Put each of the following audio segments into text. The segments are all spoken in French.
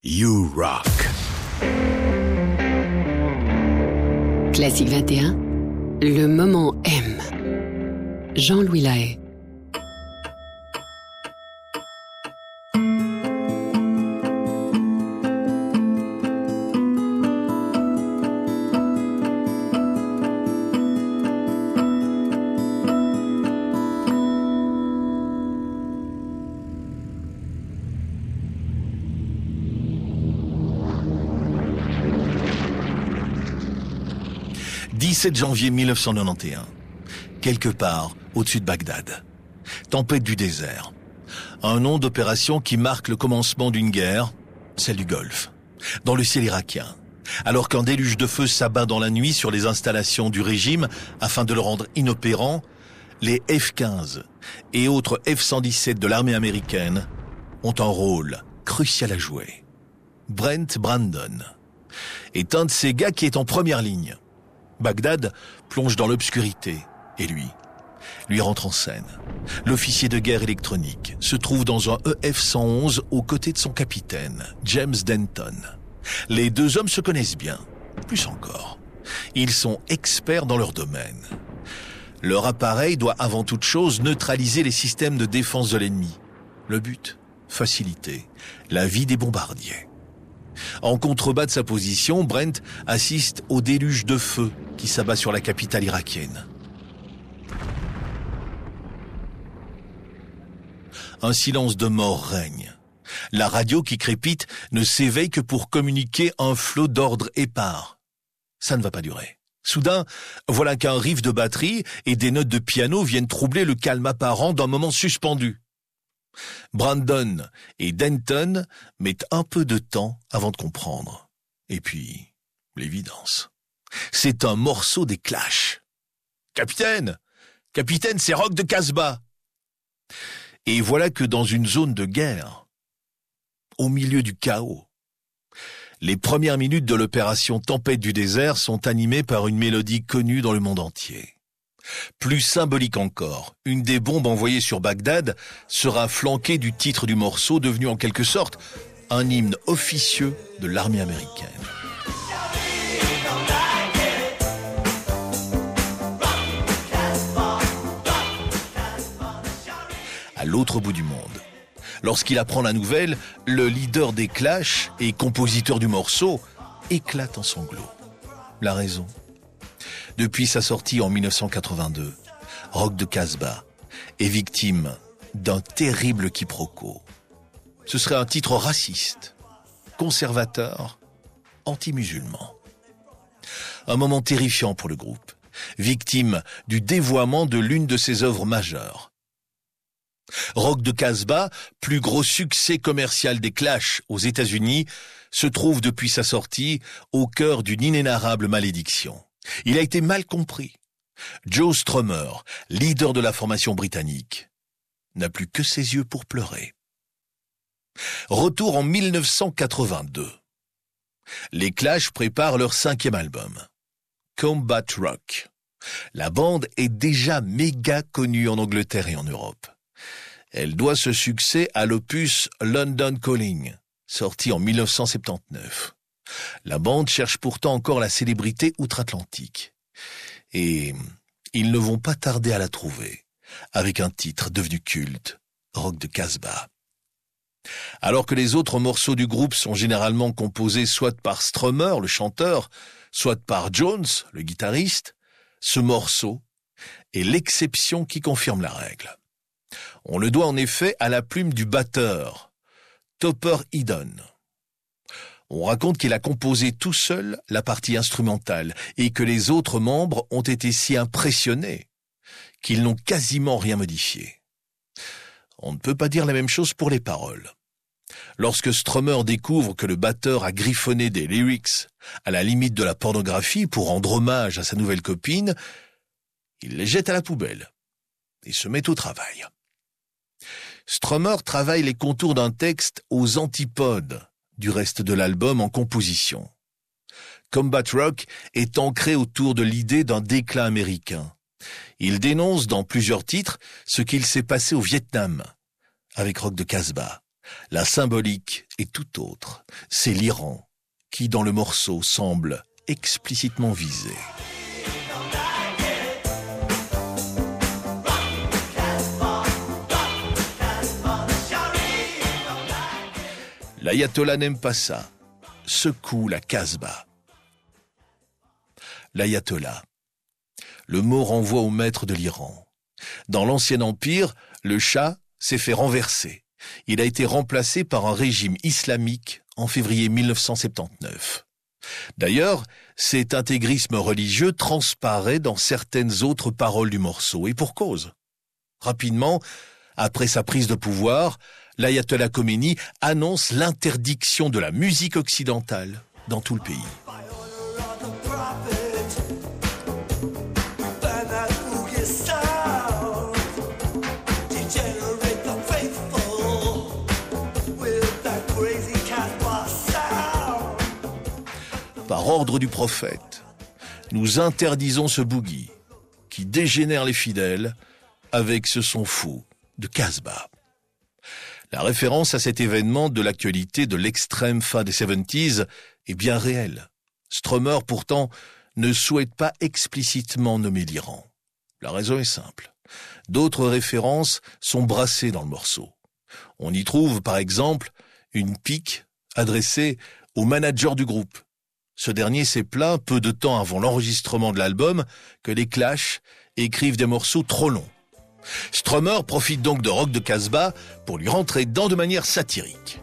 You Rock. Classique 21, le moment M. Jean-Louis Lahaye. « 17 janvier 1991, quelque part au-dessus de Bagdad. Tempête du désert. Un nom d'opération qui marque le commencement d'une guerre, celle du Golfe, dans le ciel irakien. Alors qu'un déluge de feu s'abat dans la nuit sur les installations du régime afin de le rendre inopérant, les F-15 et autres F-117 de l'armée américaine ont un rôle crucial à jouer. Brent Brandon est un de ces gars qui est en première ligne. Bagdad plonge dans l'obscurité, et lui rentre en scène. L'officier de guerre électronique se trouve dans un EF-111 aux côtés de son capitaine, James Denton. Les deux hommes se connaissent bien, plus encore. Ils sont experts dans leur domaine. Leur appareil doit avant toute chose neutraliser les systèmes de défense de l'ennemi. Le but, faciliter la vie des bombardiers. En contrebas de sa position, Brent assiste au déluge de feu qui s'abat sur la capitale irakienne. Un silence de mort règne. La radio qui crépite ne s'éveille que pour communiquer un flot d'ordres épars. Ça ne va pas durer. Soudain, voilà qu'un riff de batterie et des notes de piano viennent troubler le calme apparent d'un moment suspendu. Brandon et Denton mettent un peu de temps avant de comprendre. Et puis, l'évidence. C'est un morceau des Clash. Capitaine, c'est Rock de Casbah. Et voilà que dans une zone de guerre, au milieu du chaos, les premières minutes de l'opération Tempête du désert sont animées par une mélodie connue dans le monde entier. Plus symbolique encore, une des bombes envoyées sur Bagdad sera flanquée du titre du morceau, devenu en quelque sorte un hymne officieux de l'armée américaine. À l'autre bout du monde, lorsqu'il apprend la nouvelle, le leader des Clash et compositeur du morceau éclate en sanglots. La raison ? Depuis sa sortie en 1982, Rock de Casbah est victime d'un terrible quiproquo. Ce serait un titre raciste, conservateur, anti-musulman. Un moment terrifiant pour le groupe, victime du dévoiement de l'une de ses œuvres majeures. Rock de Casbah, plus gros succès commercial des Clash aux États-Unis, se trouve depuis sa sortie au cœur d'une inénarrable malédiction. Il a été mal compris. Joe Strummer, leader de la formation britannique, n'a plus que ses yeux pour pleurer. Retour en 1982. Les Clash préparent leur 5e album, Combat Rock. La bande est déjà méga connue en Angleterre et en Europe. Elle doit ce succès à l'opus London Calling, sorti en 1979. La bande cherche pourtant encore la célébrité outre-Atlantique. Et ils ne vont pas tarder à la trouver, avec un titre devenu culte, Rock de Casbah. Alors que les autres morceaux du groupe sont généralement composés soit par Strummer, le chanteur, soit par Jones, le guitariste, ce morceau est l'exception qui confirme la règle. On le doit en effet à la plume du batteur, Topper Headon. On raconte qu'il a composé tout seul la partie instrumentale et que les autres membres ont été si impressionnés qu'ils n'ont quasiment rien modifié. On ne peut pas dire la même chose pour les paroles. Lorsque Strummer découvre que le batteur a griffonné des lyrics à la limite de la pornographie pour rendre hommage à sa nouvelle copine, il les jette à la poubelle et se met au travail. Strummer travaille les contours d'un texte aux antipodes du reste de l'album en composition. Combat Rock est ancré autour de l'idée d'un déclin américain. Il dénonce dans plusieurs titres ce qu'il s'est passé au Vietnam, avec Rock de Casbah, La symbolique est tout autre. C'est l'Iran qui, dans le morceau, semble explicitement visé. L'ayatollah n'aime pas ça, secoue la Casbah. L'ayatollah. Le mot renvoie au maître de l'Iran. Dans l'ancien empire, le Shah s'est fait renverser. Il a été remplacé par un régime islamique en février 1979. D'ailleurs, cet intégrisme religieux transparaît dans certaines autres paroles du morceau, et pour cause. Rapidement, après sa prise de pouvoir, l'ayatollah Khomeini annonce l'interdiction de la musique occidentale dans tout le pays. Par ordre du prophète, nous interdisons ce boogie qui dégénère les fidèles avec ce son fou de Casbah. La référence à cet événement de l'actualité de l'extrême fin des 70s est bien réelle. Stromer, pourtant, ne souhaite pas explicitement nommer l'Iran. La raison est simple. D'autres références sont brassées dans le morceau. On y trouve, par exemple, une pique adressée au manager du groupe. Ce dernier s'est plaint, peu de temps avant l'enregistrement de l'album, que les Clash écrivent des morceaux trop longs. Stromer profite donc de Rock de Casbah pour lui rentrer dedans de manière satirique.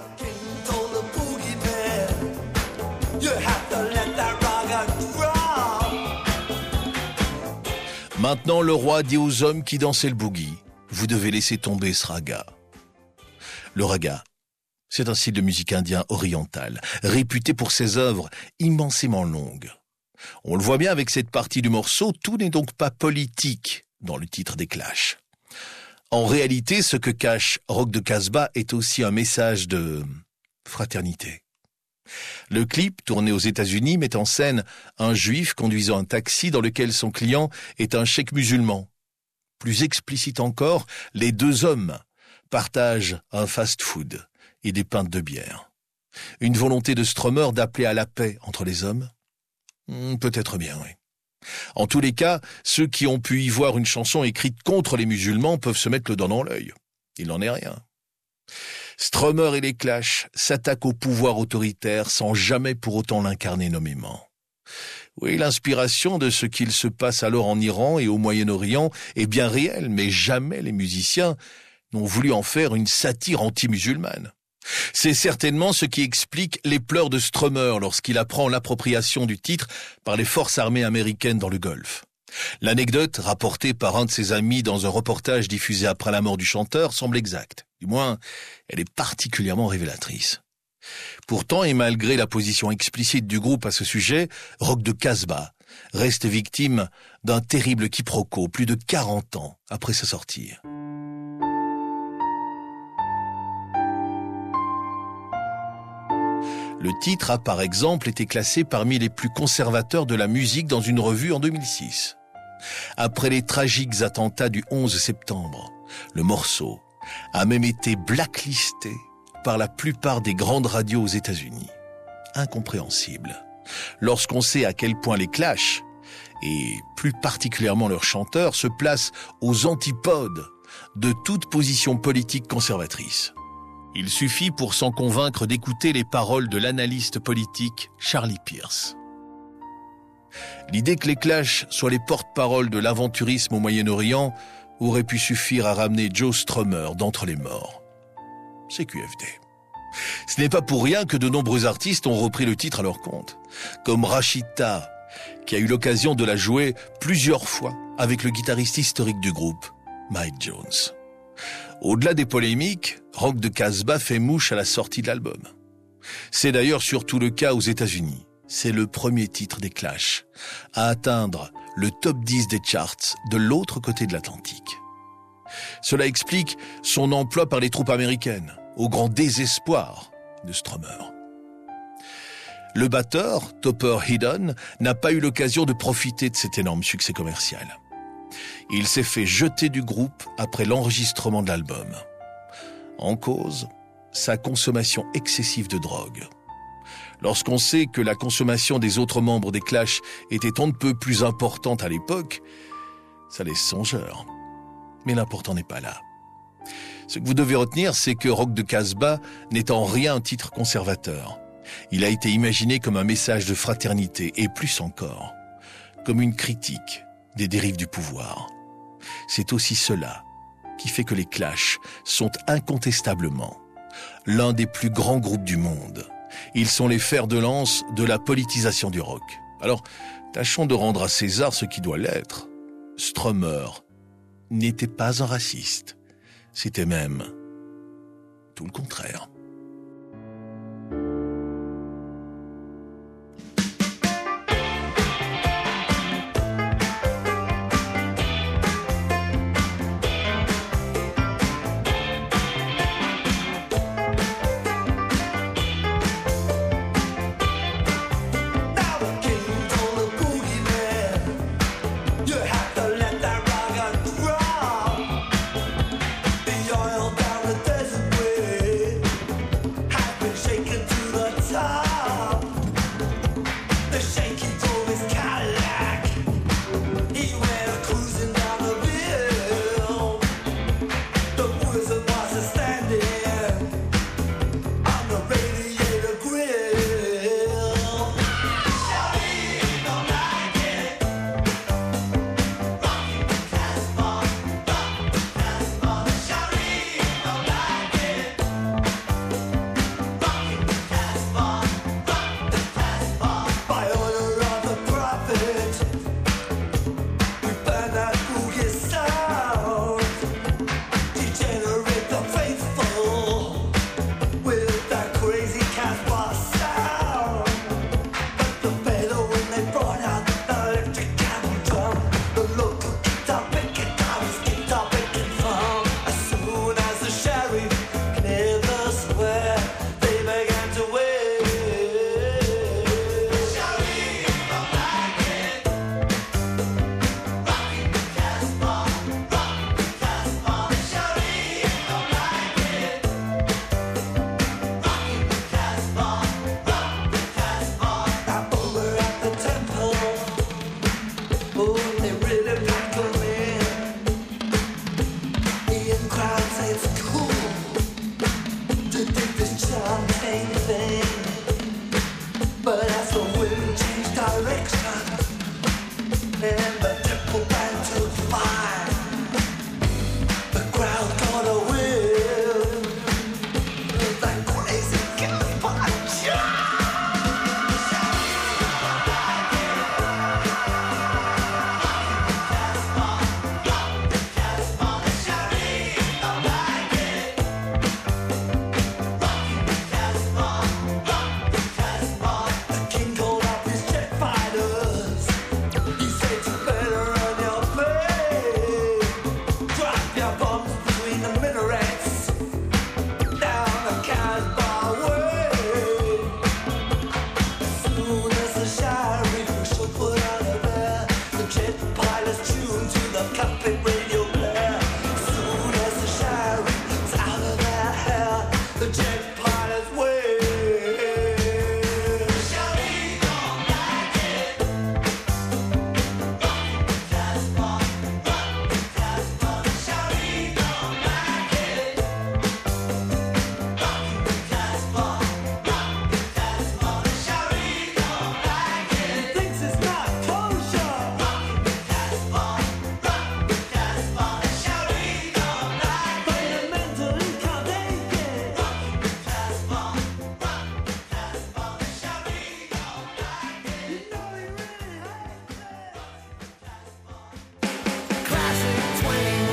Maintenant, le roi dit aux hommes qui dansaient le boogie, vous devez laisser tomber ce raga. Le raga, c'est un style de musique indien oriental, réputé pour ses œuvres immensément longues. On le voit bien avec cette partie du morceau, tout n'est donc pas politique dans le titre des Clash. En réalité, ce que cache Rock de Casbah est aussi un message de fraternité. Le clip, tourné aux États-Unis, met en scène un juif conduisant un taxi dans lequel son client est un cheikh musulman. Plus explicite encore, les deux hommes partagent un fast-food et des pintes de bière. Une volonté de Stromer d'appeler à la paix entre les hommes ? Peut-être bien, oui. En tous les cas, ceux qui ont pu y voir une chanson écrite contre les musulmans peuvent se mettre le doigt dans l'œil. Il n'en est rien. Stromer et les Clash s'attaquent au pouvoir autoritaire sans jamais pour autant l'incarner nommément. Oui, l'inspiration de ce qu'il se passe alors en Iran et au Moyen-Orient est bien réelle, mais jamais les musiciens n'ont voulu en faire une satire anti-musulmane. C'est certainement ce qui explique les pleurs de Stromer lorsqu'il apprend l'appropriation du titre par les forces armées américaines dans le Golfe. L'anecdote, rapportée par un de ses amis dans un reportage diffusé après la mort du chanteur, semble exacte. Du moins, elle est particulièrement révélatrice. Pourtant, et malgré la position explicite du groupe à ce sujet, Rock de Casbah reste victime d'un terrible quiproquo plus de 40 ans après sa sortie. Le titre a par exemple été classé parmi les plus conservateurs de la musique dans une revue en 2006. Après les tragiques attentats du 11 septembre, le morceau a même été blacklisté par la plupart des grandes radios aux États-Unis. Incompréhensible, lorsqu'on sait à quel point les Clash, et plus particulièrement leurs chanteurs, se placent aux antipodes de toute position politique conservatrice. Il suffit pour s'en convaincre d'écouter les paroles de l'analyste politique Charlie Pierce. L'idée que les Clash soient les porte-paroles de l'aventurisme au Moyen-Orient aurait pu suffire à ramener Joe Stromer d'entre les morts. C'est QFD. Ce n'est pas pour rien que de nombreux artistes ont repris le titre à leur compte, comme Rachita, qui a eu l'occasion de la jouer plusieurs fois avec le guitariste historique du groupe, Mike Jones. Au-delà des polémiques, Rock de Casbah fait mouche à la sortie de l'album. C'est d'ailleurs surtout le cas aux États-Unis. C'est le premier titre des Clash à atteindre le top 10 des charts de l'autre côté de l'Atlantique. Cela explique son emploi par les troupes américaines, au grand désespoir de Stromer. Le batteur, Topper Headon, n'a pas eu l'occasion de profiter de cet énorme succès commercial. Il s'est fait jeter du groupe après l'enregistrement de l'album. En cause, sa consommation excessive de drogue. Lorsqu'on sait que la consommation des autres membres des Clash était on ne peut plus importante à l'époque, ça laisse songeur. Mais l'important n'est pas là. Ce que vous devez retenir, c'est que Rock de Casbah n'est en rien un titre conservateur. Il a été imaginé comme un message de fraternité et plus encore, comme une critique des dérives du pouvoir. C'est aussi cela qui fait que les Clash sont incontestablement l'un des plus grands groupes du monde. Ils sont les fers de lance de la politisation du rock. Alors, tâchons de rendre à César ce qui doit l'être. Strummer n'était pas un raciste. C'était même tout le contraire.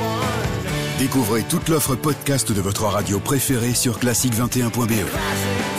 Découvrez toute l'offre podcast de votre radio préférée sur classique21.be.